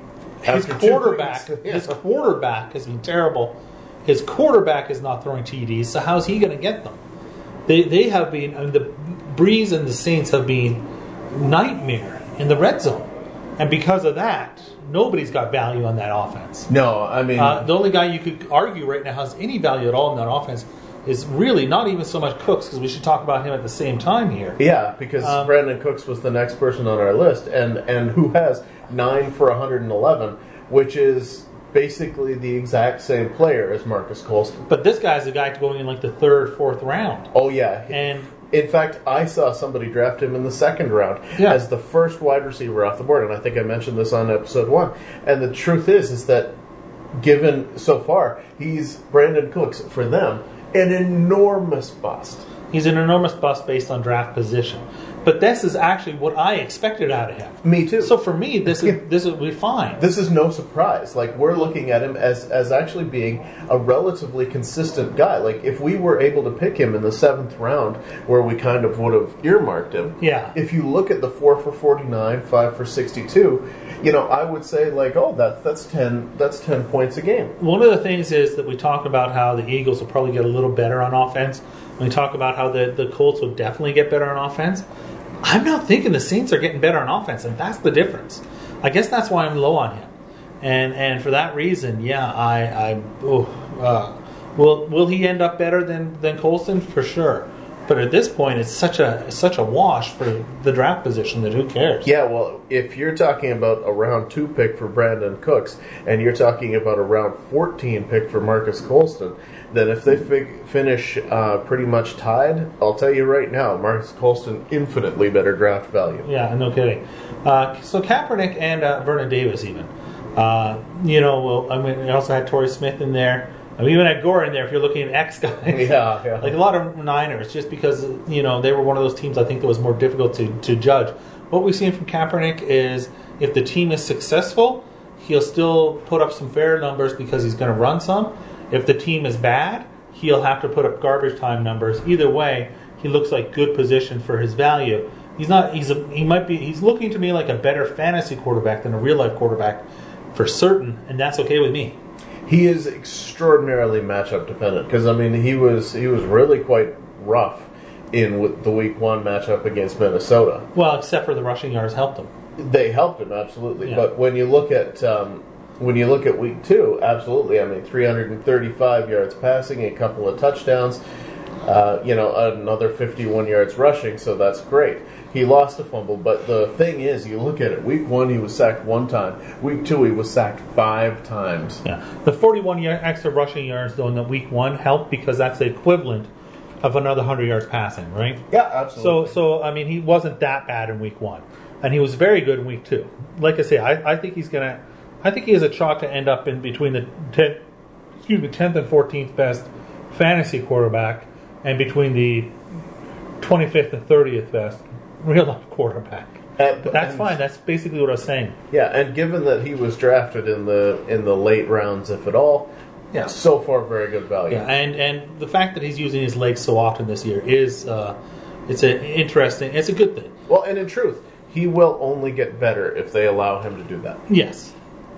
his After two quarterback, weeks, yeah. his quarterback has been terrible. His quarterback is not throwing T Ds, so how's he going to get them? They they have been, I mean, the Breeze and the Saints have been nightmare in the red zone, and because of that, nobody's got value on that offense. No, I mean Uh, the only guy you could argue right now has any value at all in that offense is really not even so much Cooks, because we should talk about him at the same time here. yeah, because Um, Brandon Cooks was the next person on our list, and and who has nine for one hundred eleven, which is basically the exact same player as Marcus Colston. But this guy's a guy going in like the third, fourth round. Oh yeah, And in fact, I saw somebody draft him in the second round Yeah. as the first wide receiver off the board, and I think I mentioned this on episode one. And the truth is, is that given so far, he's Brandon Cooks for them an enormous bust. he's an enormous bust based on draft position. But this is actually what I expected out of him. Me too. So for me, this is this will be fine. This is no surprise. Like, we're looking at him as as actually being a relatively consistent guy. Like, if we were able to pick him in the seventh round, where we kind of would have earmarked him, Yeah. if you look at the four for forty-nine, five for sixty-two, you know, I would say, like, oh, that, that's ten that's ten points a game. One of the things is that we talk about how the Eagles will probably get a little better on offense. We talk about how the, the Colts will definitely get better on offense. I'm not thinking the Saints are getting better on offense, and that's the difference. I guess that's why I'm low on him. And and for that reason, yeah, I, I oh, uh, will will he end up better than, than Colston? For sure. But at this point, it's such a such a wash for the draft position that who cares? Yeah, well, if you're talking about a round two pick for Brandon Cooks, and you're talking about a round fourteen pick for Marcus Colston, then if they fig- finish uh, pretty much tied, I'll tell you right now, Marcus Colston infinitely better draft value. Yeah, no kidding. Uh, so Kaepernick and uh, Vernon Davis even. Uh, you know, well, I mean, we also had Torrey Smith in there. I mean, even had Gore in there if you're looking at X guys. Yeah, yeah. Like a lot of Niners, just because, you know, they were one of those teams I think that was more difficult to, to judge. What we've seen from Kaepernick is if the team is successful, he'll still put up some fair numbers because he's going to run some. If the team is bad, he'll have to put up garbage time numbers. Either way, he looks like good position for his value. He's not. He's a, he might be. He's looking to me like a better fantasy quarterback than a real life quarterback, for certain, and that's okay with me. He is extraordinarily matchup dependent because I mean he was he was really quite rough in with the week one matchup against Minnesota. Well, except for the rushing yards helped him. They helped him absolutely, Yeah. but when you look at um, when you look at week two, absolutely. I mean, three hundred thirty-five yards passing, a couple of touchdowns, uh, you know, another fifty-one yards rushing. So that's great. He lost a fumble, but the thing is, you look at it. Week one, he was sacked one time. Week two, he was sacked five times. Yeah, the forty-one yard extra rushing yards though in the week one helped because that's the equivalent of another one hundred yards passing, right? Yeah, So, absolutely. so I mean, he wasn't that bad in week one, and he was very good in week two. Like I say, I, I think he's gonna, I think he has a shot to end up in between the ten, excuse me, tenth and fourteenth best fantasy quarterback, and between the twenty-fifth and thirtieth best real life quarterback. Uh, But that's and- fine. That's basically what I was saying. Yeah, and given that he was drafted in the in the late rounds, if at all, Yeah. so far very good value. Yeah, and, and the fact that he's using his legs so often this year is uh, it's an interesting. It's a good thing. Well, and in truth, he will only get better if they allow him to do that. Yes.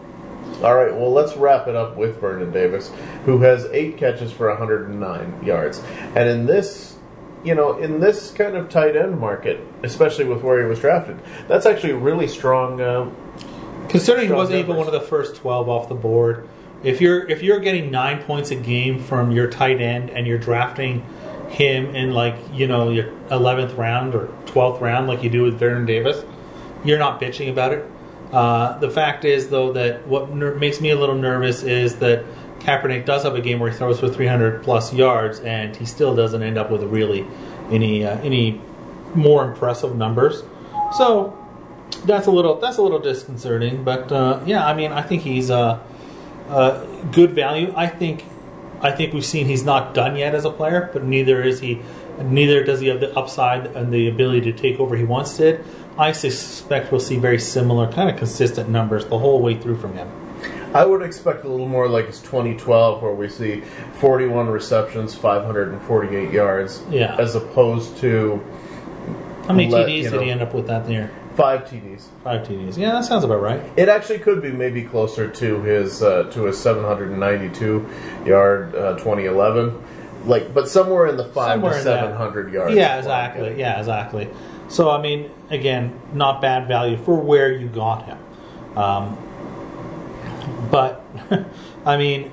All right, well, let's wrap it up with Vernon Davis, who has eight catches for one hundred nine yards. And in this, you know, in this kind of tight end market, especially with where he was drafted, that's actually really strong. Uh, Considering he Strong wasn't even numbers. one of the first twelve off the board, if you're if you're getting nine points a game from your tight end and you're drafting him in like you know your eleventh round or twelfth round like you do with Vernon Davis, you're not bitching about it. Uh, the fact is though that what ner- makes me a little nervous is that Kaepernick does have a game where he throws for three hundred plus yards and he still doesn't end up with really any uh, any more impressive numbers. So. That's a little that's a little disconcerting, but uh, yeah, I mean, I think he's uh, uh, good value. I think I think we've seen he's not done yet as a player, but neither is he. Neither does he have the upside and the ability to take over he once did. I suspect we'll see very similar, kind of consistent numbers the whole way through from him. I would expect a little more like it's twenty twelve, where we see forty-one receptions, five hundred forty-eight yards, Yeah. as opposed to How many let- T Ds you did know, he end up with that year? five T Ds. Five T Ds. Yeah, that sounds about right. It actually could be maybe closer to his uh, to his seven hundred ninety-two yard uh, twenty eleven, like, but somewhere in the five Somewhere to in that. seven hundred yards. Yeah, is what I'm exactly. getting. Yeah, exactly. So, I mean, again, not bad value for where you got him. Um, but, I mean,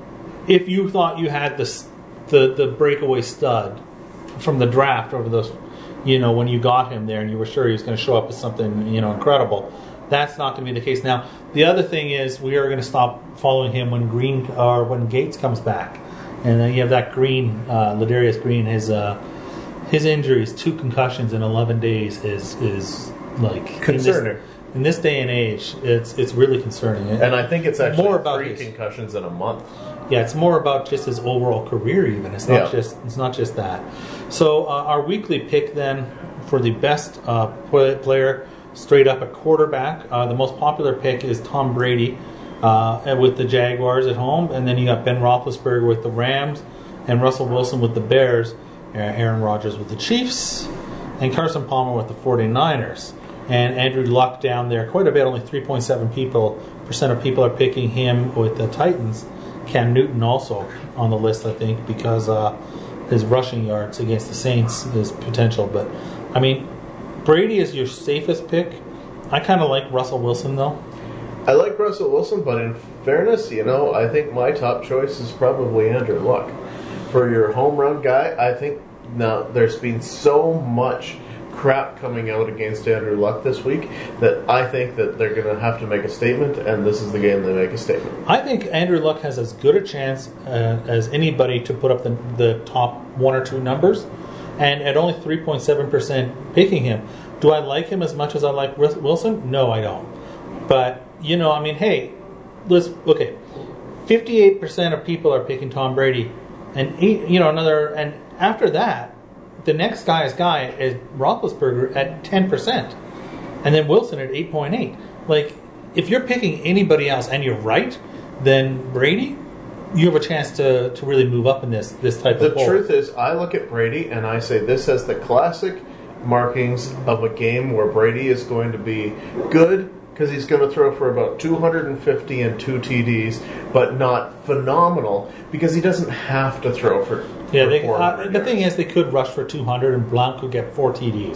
if you thought you had this, the the breakaway stud from the draft over those, you know, when you got him there and you were sure he was going to show up as something, you know, incredible, that's not going to be the case. Now, the other thing is we are going to stop following him when Green or when Gates comes back. And then you have that Green, uh, Ladarius Green, his uh, his injuries, two concussions in eleven days is is like Concerning. In this, in this day and age, it's it's really concerning. And I think it's actually more about three his, concussions in a month. Yeah, it's more about just his overall career. Even it's not Yeah. just it's not just that. So uh, our weekly pick then for the best uh, player straight up at quarterback, uh, the most popular pick is Tom Brady. Uh, with the Jaguars at home, and then you got Ben Roethlisberger with the Rams, and Russell Wilson with the Bears, Aaron Rodgers with the Chiefs, and Carson Palmer with the 49ers. And Andrew Luck down there, quite a bit, only three point seven people percent of people are picking him with the Titans. Cam Newton also on the list, I think, because uh, his rushing yards against the Saints is potential. But, I mean, Brady is your safest pick. I kind of like Russell Wilson, though. I like Russell Wilson, but in fairness, you know, I think my top choice is probably Andrew Luck. For your home run guy, I think now there's been so much crap coming out against Andrew Luck this week that I think that they're going to have to make a statement, and this is the game they make a statement. I think Andrew Luck has as good a chance uh, as anybody to put up the, the top one or two numbers, and at only three point seven percent picking him. Do I like him as much as I like Wilson? No, I don't. But you know, I mean, hey, let's okay. Fifty-eight percent of people are picking Tom Brady, and eight, you know another. And after that, the next guy's guy is Roethlisberger at ten percent, and then Wilson at eight point eight. Like, if you're picking anybody else and you're right, then Brady, you have a chance to, to really move up in this this type The of poll. truth is, I look at Brady and I say this has the classic markings of a game where Brady is going to be good, because he's going to throw for about two hundred fifty and two T Ds, but not phenomenal because he doesn't have to throw for. Yeah, for they, four hundred uh, the yards. thing is, they could rush for two hundred, and Blount could get four T Ds.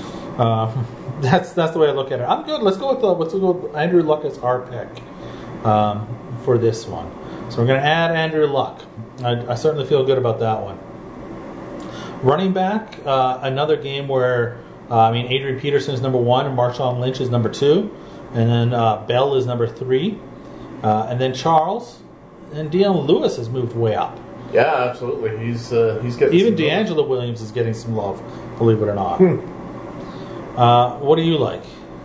Uh, that's that's the way I look at it. I'm good. Let's go with the, let's go with Andrew Luck as our pick um, for this one. So we're going to add Andrew Luck. I, I certainly feel good about that one. Running back, uh, another game where uh, I mean Adrian Peterson is number one, and Marshawn Lynch is number two. And then uh, Bell is number three. Uh, and then Charles and Deion Lewis has moved way up. Yeah, absolutely. He's uh, he's getting Even some D'Angelo love. Williams is getting some love, believe it or not. Hmm. Uh, what do you like?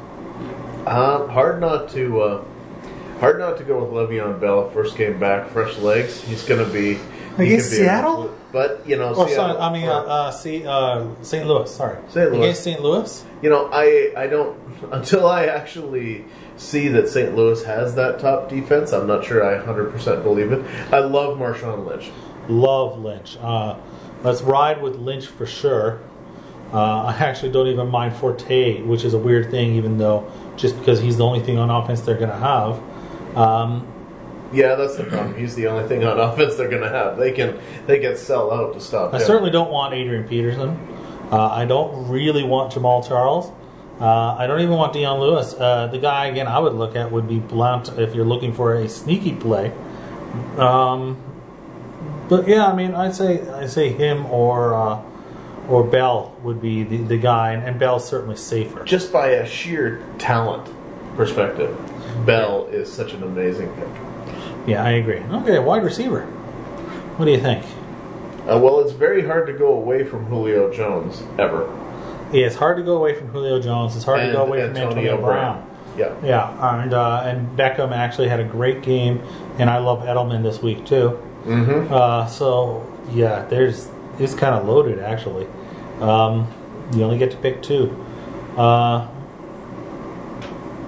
Uh, hard not to uh, hard not to go with Le'Veon Bell. First game back, fresh legs. He's going to be he Against could be a- Seattle? but you know, Oh, Seattle, sorry. I mean, uh, uh, see, uh, Saint Louis. Sorry, Saint Louis. Against Saint Louis. you know, I I don't until I actually see that Saint Louis has that top defense. I'm not sure I one hundred percent believe it. I love Marshawn Lynch. Love Lynch. Uh, let's ride with Lynch for sure. Uh, I actually don't even mind Forte, which is a weird thing, even though just because he's the only thing on offense they're going to have. Um, Yeah, that's the problem. He's the only thing on offense they're going to have. They can they can sell out to stop I him. certainly don't want Adrian Peterson. Uh, I don't really want Jamal Charles. Uh, I don't even want Deion Lewis. Uh, the guy, again, I would look at would be Blount if you're looking for a sneaky play. Um, but yeah, I mean, I'd say I say him or uh, or Bell would be the, the guy, and, and Bell's certainly safer. Just by a sheer talent perspective, Bell is such an amazing pick. Yeah, I agree. Okay, wide receiver. What do you think? Uh, well, it's very hard to go away from Julio Jones ever. Yeah, it's hard to go away from Julio Jones. It's hard And to go away from Antonio Antonio Brown. Brown. Yeah. Yeah, and uh, and Beckham actually had a great game, and I love Edelman this week too. Mm-hmm. Uh, so yeah, there's it's kind of loaded actually. Um, you only get to pick two. Uh,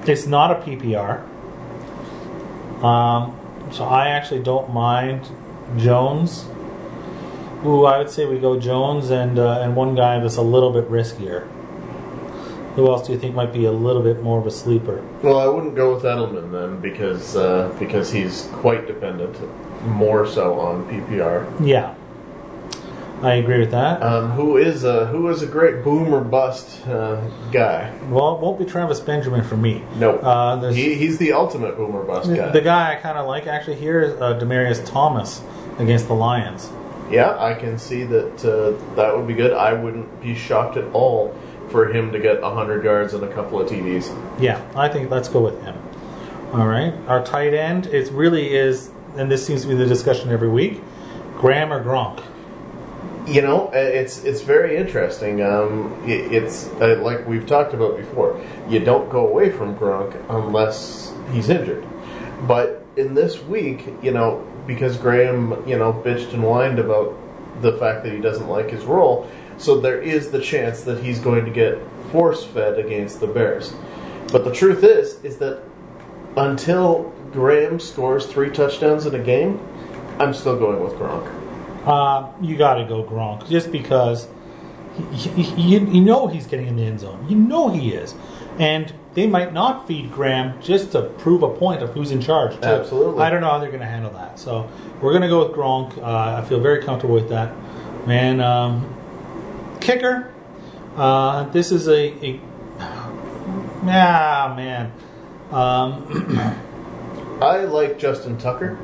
It's not a P P R. Um, so I actually don't mind Jones. Ooh, I would say we go Jones and uh, and one guy that's a little bit riskier. Who else do you think might be a little bit more of a sleeper? Well, I wouldn't go with Edelman then because uh, because he's quite dependent, more so on P P R. Yeah, I agree with that. Um, who is a who is a great boom or bust uh, guy? Well, it won't be Travis Benjamin for me. No, uh, there's- he, he's the ultimate boom or bust The, guy. the guy I kind of like actually here is uh, Demarius Thomas against the Lions. Yeah, I can see that uh, that would be good. I wouldn't be shocked at all for him to get one hundred yards and a couple of T Ds. Yeah, I think let's go with him. All right. Our tight end, it really is, and this seems to be the discussion every week, Graham or Gronk? You know, it's it's very interesting. Um, it, it's uh, like we've talked about before. You don't go away from Gronk unless he's injured. But in this week, you know, because Graham, you know, bitched and whined about the fact that he doesn't like his role, so there is the chance that he's going to get force-fed against the Bears. But the truth is, is that until Graham scores three touchdowns in a game, I'm still going with Gronk. Uh, you got to go Gronk, just because he, he, you, you know he's getting in the end zone. You know he is. And they might not feed Graham just to prove a point of who's in charge, too. Absolutely. I don't know how they're going to handle that. So we're going to go with Gronk. Uh, I feel very comfortable with that. Man, um, kicker. Uh, this is a, a ah man. Um, I like Justin Tucker.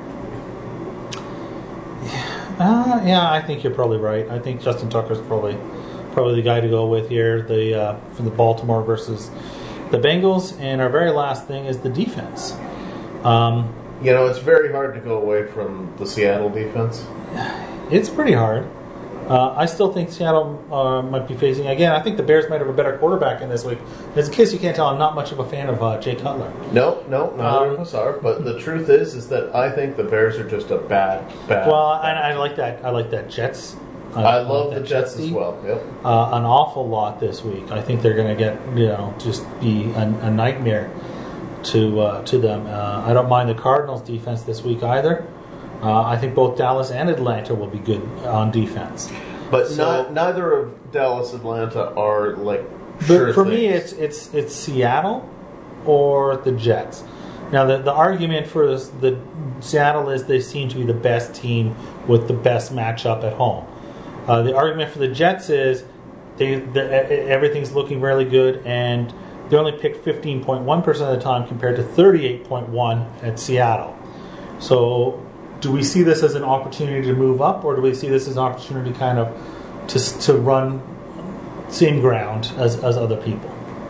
uh, yeah, I think you're probably right. I think Justin Tucker's probably probably the guy to go with here. The uh, for the Baltimore versus the Bengals, and our very last thing is the defense. Um, You know, it's very hard to go away from the Seattle defense. It's pretty hard. Uh, I still think Seattle uh, might be facing, again, I think the Bears might have a better quarterback in this week. As in case you can't tell, I'm not much of a fan of uh, Jay Cutler. No, no, neither Um, of us are. But the truth is, is that I think the Bears are just a bad, bad. Well, and I like that. I like that Jets. Uh, I love like the that Jets as team. well. Yep. Uh, an awful lot this week. I think they're going to get, you know, just be a, a nightmare to uh, to them. Uh, I don't mind the Cardinals' defense this week either. Uh, I think both Dallas and Atlanta will be good on defense. But So- not, neither of Dallas, Atlanta are like. But sure for things. me, it's it's it's Seattle or the Jets. Now, the the argument for this, the Seattle is they seem to be the best team with the best matchup at home. Uh, the argument for the Jets is they the, everything's looking really good, and they only pick fifteen point one percent of the time compared to thirty-eight point one at Seattle. So, do we see this as an opportunity to move up, or do we see this as an opportunity kind of to to run same ground as, as other people?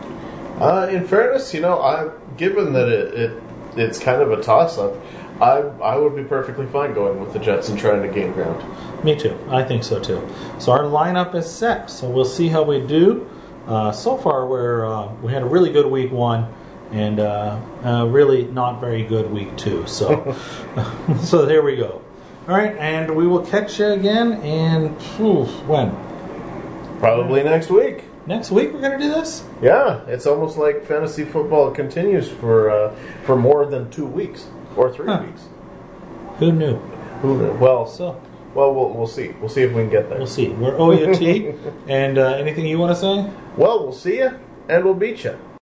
Uh, in fairness, you know, I given that it, it it's kind of a toss-up, I I would be perfectly fine going with the Jets and trying to gain ground. Me too. I think so too. So our lineup is set. So we'll see how we do. Uh, so far, we're uh, we had a really good week one, and uh, uh, really not very good week two. So so there we go. All right, and we will catch you again. And phew, when Probably next week. next week we're gonna do this. Yeah, it's almost like fantasy football continues for uh, for more than two weeks or three Huh. weeks. Who knew? Who knew? Well, So well, we'll we'll see. We'll see if we can get there. we'll see. We're O U T. And uh, anything you want to say? Well, we'll see you, and we'll beat you.